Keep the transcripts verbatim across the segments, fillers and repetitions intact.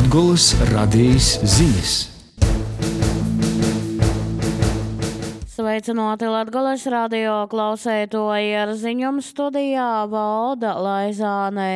Latgolas radijas ziņas. Sveicināti Latgolas radio klausētoji, ar ziņām studijā Valda Laizāne.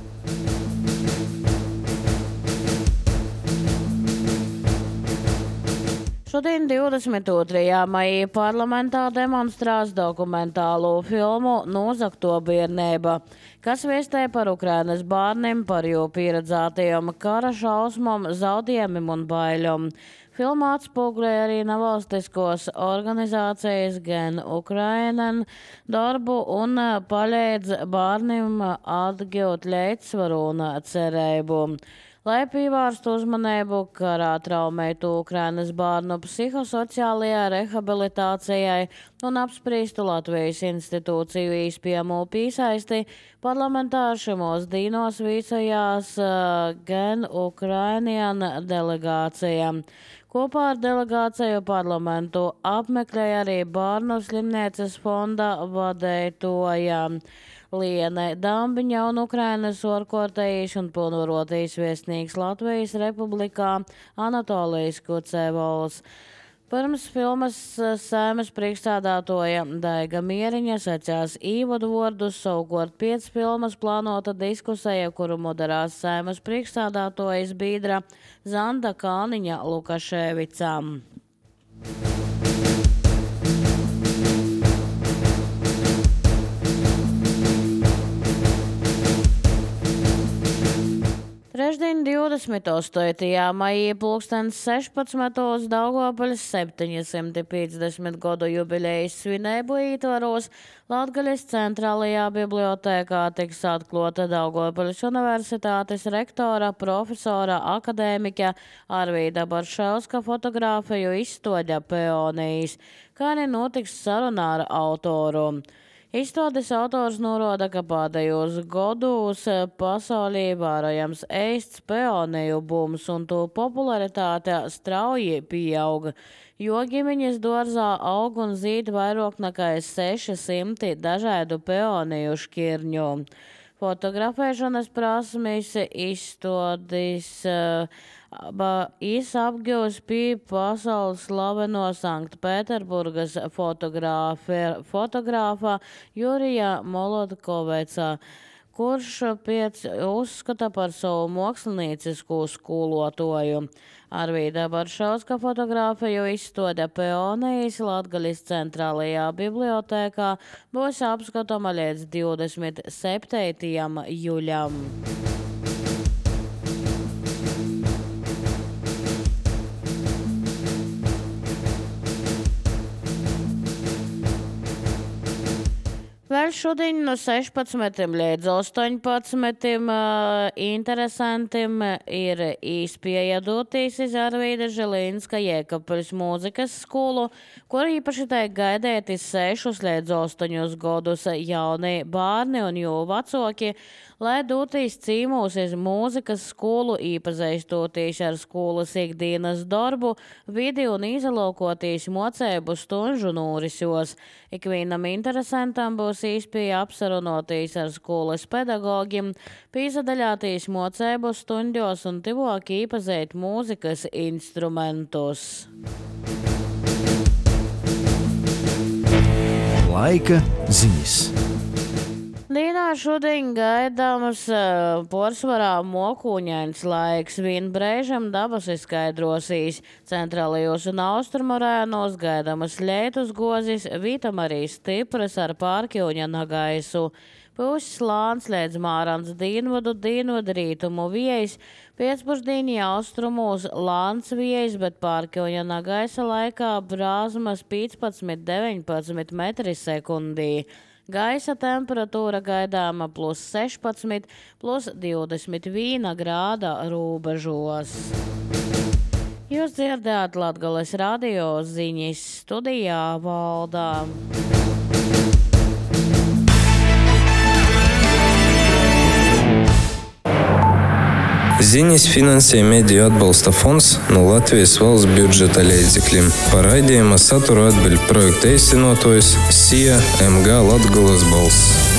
Šodien, divdesmit otrajā maijā, parlamentā demonstrēs dokumentālo filmu Nozagto bērnība, kas vēstē par Ukrainas bērniem, par jau pieredzētajiem kara šausmām, zaudējumiem un baiļiem. Filmā atspoguļoja arī nevalstiskos organizācijas gan Ukrainan darbu un palīdz bērniem atgūt līdzsvaru un cerību. Lai pievērstu uzmanību karā traumētu Ukrainas bērnu psihosociālajā rehabilitācijai un apspriestu Latvijas institūciju īspējamo pīsaisti, parlamentārši mūs dīnos viesojās gan Ukrainian delegācija. Kopā ar delegāciju parlamentu apmeklēja arī Bērnu slimnīcas fonda vadītāja Liene Dambiņa un Ukrainas orkortējs un pilnvarotājs viesnīgs Latvijas Republikā Anatolijas Kucevols. Pirms filmas Saeimas priekšstādātoja Daiga Mieriņa sacās īvadu vārdus, savukārt pēc filmas plānota diskusija, kuru moderās Saeimas priekšstādātojas biedra Zanda Kalniņa Lukaševicam. Trešdien, divdesmit astotajā maijā, pulkstens sešpadsmitos Daugavpils septiņsimt piecdesmit gadu jubilejas svinību ietvaros Latgaļas centrālajā bibliotēkā tiks atklāta Daugavpils Universitātes rektora, profesora, akadēmika Arvīda Baršauska fotogrāfiju izstāde Peonijas, kā arī notiks saruna ar autoru. Izstādes autors norāda, ka pēdējos gados pasaulī vērojams eists peoniju bums un to popularitāte strauji pieauga, jo ģimeņas dārzā aug un zīd vairāk nekā seši simti dažādu peoniju šķirņu. Fotografēšanas prasmes izstādes izapgūs pie pasaules slaveno Sanktpēterburgas fotogrāfa Jurija Molotkoveca, kurš pēc uzskata par savu māksliniecisku skolotoju. Arvīda Baršauska fotogrāfiju izstāde Peonijas Latgaļas centrālajā bibliotēkā būs apskatama līdz divdesmit septītajam jūļam. Vēl šodien no sešpadsmitiem līdz astoņpadsmitiem uh, interesantiem ir īspēja doties iz Arvīda Žilinska Jēkabpils mūzikas skolu, kur īpaši tiek gaidēti sešus līdz astoņus gadus jauni bērni un jau vecāki, lai doties cīmūs iz mūzikas skolu, iepazīstoties ar skolas ikdienas darbu, vidi un izlaukoties mocēbu stunžu norisos. Ikvienam interesantam būs īspēja apsarunoties ar skolas pedagogiem, pīsadaļāties mocēbu stundos un tivāk īpazēt mūzikas instrumentus. Laika ziņas. Dienā šodien gaidāms uh, pārsvarā mokūņains laiks, vien brēžam dabas izskaidrosīs. Centrālajos un austrumu rajonos gaidāmas lietus gozis, vītam arī stipras ar pārkļūņa nagaisu. Pūs slāns līdz mārans dienvadu, dienvadu rītumu viejas, pēcpusdīnī austrumos lāns viejas, bet pārkļūņa nagaisa laikā brāzmas piecpadsmit līdz deviņpadsmit metri sekundī. Gaisa temperatūra gaidāma plus sešpadsmit, plus divdesmit viena grāda robežos. Jūs dzirdējāt Latgales radio ziņas, studijā Valdā. Ziņas finansēja Mediju atbalsta fonds no Latvijas valsts budžeta līdzekļiem. Par raidījuma saturu atbild projekta īstenotājs S I A M G Latgolas balss.